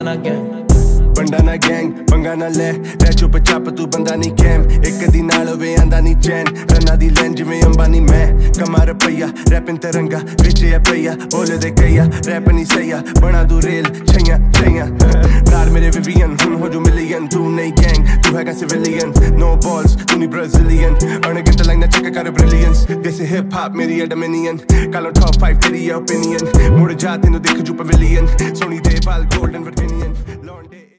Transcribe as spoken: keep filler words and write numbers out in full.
बंडा ना गैंग पंगा ना ले रह चुप चाप तू बंदा नहीं कैम एक दी नाल होवे आंदा नहीं चैन रन्ना दी लैन जिवें अंबानी मैं कमा रुपया रैपिंग तिरंगा विच है पईया बोले दे कईया रैप नहीं सहीया बना तू रेल छैया छैया नार मेरे विवियन हुन हो जो मिलियन तू नहीं गैंग तू है का सिविलियन नो बॉल्स तू नहीं ब्राजीलियन अर्न गिनता लाइन चेक कर brilliance this is hip hop मेरी है डोमिनियन कालो टॉप फाइव तेरी ओपिनियन मुड़ जा तेनू देख जू पवेलियन सोनी दे बाल गोल्डन वर्जिनियन लॉन्डे